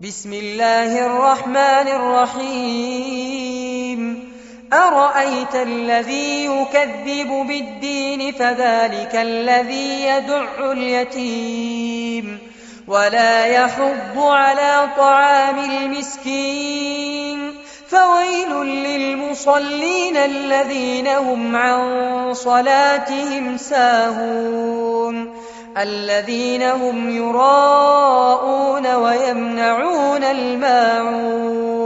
بسم الله الرحمن الرحيم أرأيت الذي يكذب بالدين فذلك الذي يدع اليتيم ولا يحض على طعام المسكين فويل للمصلين الذين هم عن صلاتهم ساهون الذين هم يراءون ويمنعون الماعون